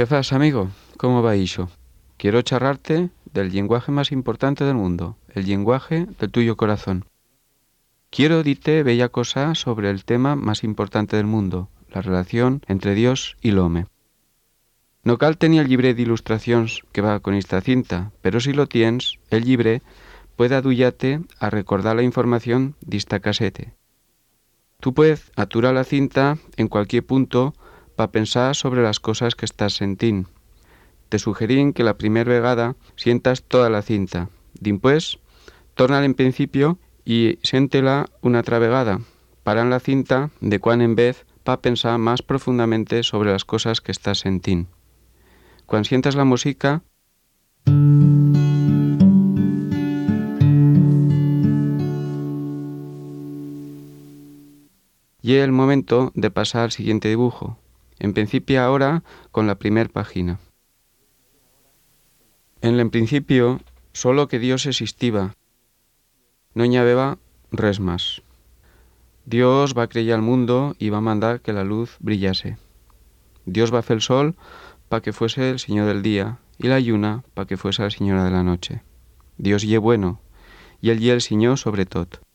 ¿Qué fas, amigo? ¿Cómo va iso? Quiero charrarte del llenguaje más importante del mundo, el llenguaje del tuyo corazón. Quiero dite bella cosa sobre el tema más importante del mundo, la relación entre Dios y l'home. No cal tenir el llibre d'il·lustracions que va con esta cinta, pero si lo tienes, el llibre puede adullarte a recordar la información d'esta casete. Tú puedes aturar la cinta en cualquier punto para pensar sobre las cosas que estás sentint. Te sugerín que la primera vegada sientas toda la cinta. Dimpués, torna en principio y siéntela una otra vegada. Para en la cinta de cuan en vez para pensar más profundamente sobre las cosas que estás sentint. Cuando sientas la música, llega el momento de pasar al siguiente dibujo. En principio ahora con la primera página. En principio, solo que Dios existiba. No n'hi havia res más. Dios va crear el mundo y va mandar que la luz brillase. Dios va hacer el sol para que fuese el señor del día y la lluna para que fuese la señora de la noche. Dios ye bueno y él ye el señor sobre tot.